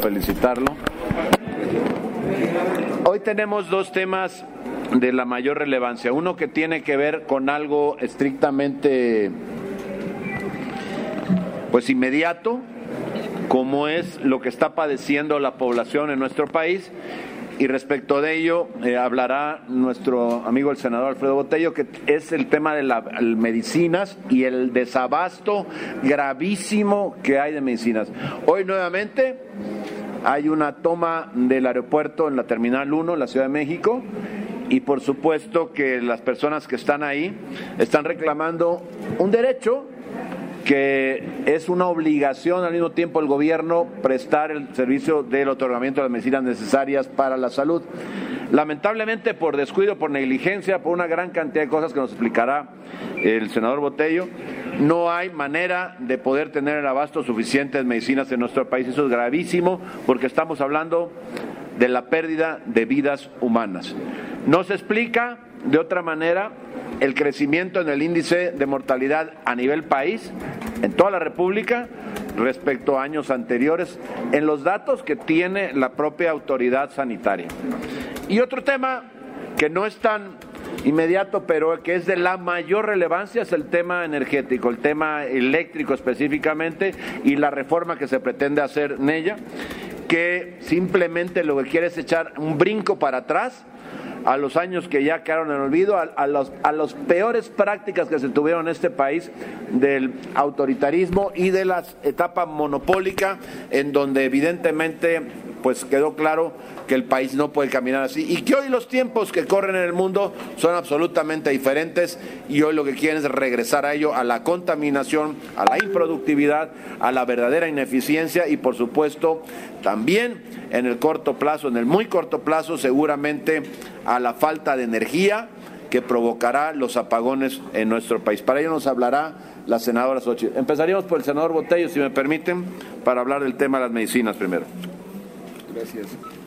felicitarlo. Hoy tenemos dos temas de la mayor relevancia. Uno que tiene que ver con algo estrictamente inmediato, como es lo que está padeciendo la población en nuestro país, y respecto de ello hablará nuestro amigo el senador Alfredo Botello, que es el tema de las medicinas y el desabasto gravísimo que hay de medicinas. Hoy nuevamente hay una toma del aeropuerto en la Terminal 1 en la Ciudad de México, y por supuesto que las personas que están ahí están reclamando un derecho que es una obligación al mismo tiempo el gobierno prestar el servicio del otorgamiento de las medicinas necesarias para la salud. Lamentablemente, por descuido, por negligencia, por una gran cantidad de cosas que nos explicará el senador Botello, no hay manera de poder tener el abasto suficiente de medicinas en nuestro país. Eso es gravísimo, porque estamos hablando de la pérdida de vidas humanas. No se explica de otra manera el crecimiento en el índice de mortalidad a nivel país, en toda la República, respecto a años anteriores, en los datos que tiene la propia autoridad sanitaria. Y otro tema que no es tan inmediato, pero que es de la mayor relevancia, es el tema energético, el tema eléctrico específicamente, y la reforma que se pretende hacer en ella, que simplemente lo que quiere es echar un brinco para atrás a los años que ya quedaron en el olvido, a las peores prácticas que se tuvieron en este país del autoritarismo y de la etapa monopólica, en donde evidentemente quedó claro que el país no puede caminar así, y que hoy los tiempos que corren en el mundo son absolutamente diferentes, y hoy lo que quieren es regresar a ello, a la contaminación, a la improductividad, a la verdadera ineficiencia, y por supuesto también en el corto plazo, en el muy corto plazo, seguramente a la falta de energía que provocará los apagones en nuestro país. Para ello nos hablará la senadora Xochitl. Empezaríamos por el senador Botello, si me permiten, para hablar del tema de las medicinas primero. Gracias.